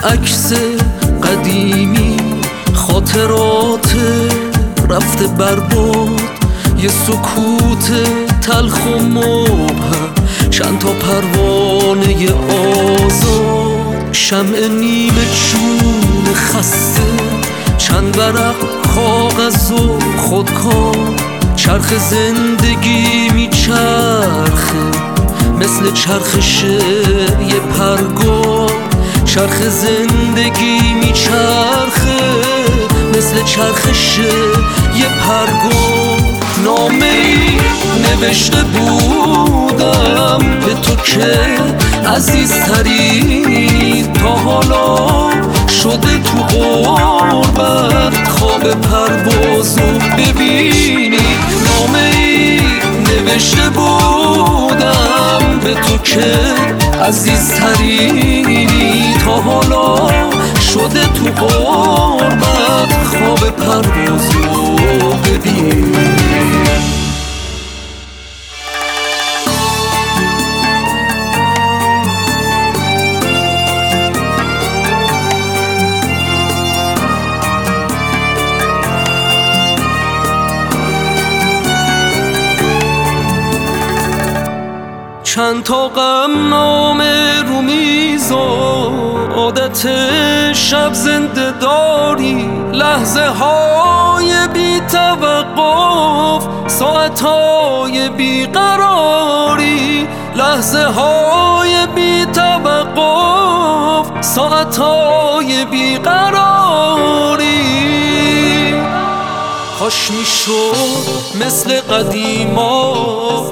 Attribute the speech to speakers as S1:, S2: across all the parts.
S1: عکس قدیمی، خاطرات رفته برباد، یه سکوت تلخ و مبهم، چند تا پروانه آزاد، شمع نیمه چون خسته، چند ورق کاغذ و خودکار، چرخ زندگی میچرخه مثل چرخش یه پرگار، چرخ زندگی میچرخه مثل چرخش یه پرگار. نامه‌ای نوشته بودم به تو که عزیزتری، تا حالا شده تو غربت خواب پروازو ببینی. نامه‌ای نوشته بودم به تو که عزیزتری، تا حالا شده تو غربت خواب پروازو ببینی. چند تا غم نامه رو میز و عادت شب زنده داری، لحظه های بی توقف، ساعت های بی قراری، لحظه های بی توقف، ساعت های بی قراری. کاش میشد مثل قدیما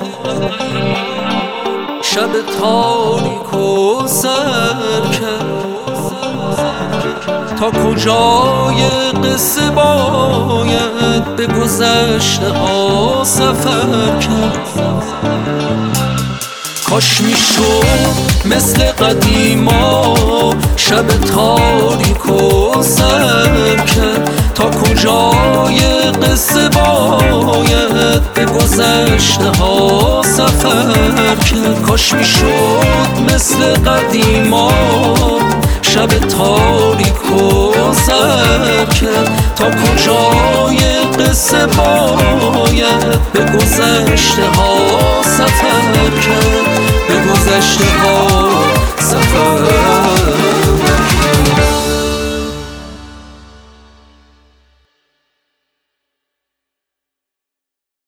S1: شب تاریک و سر کرد، تا کجای قصه باید به گذشته ها سفر کرد. کاش میشد مثل قدیما شب تاریک و سر کرد، تا کجای قصه باید به گذشته ها سفر کرد. کاش میشد مثل قدیما شب تاریک و سر کرد، تا کجای قصه باید به گذشته ها سفر کرد، به گذشته ها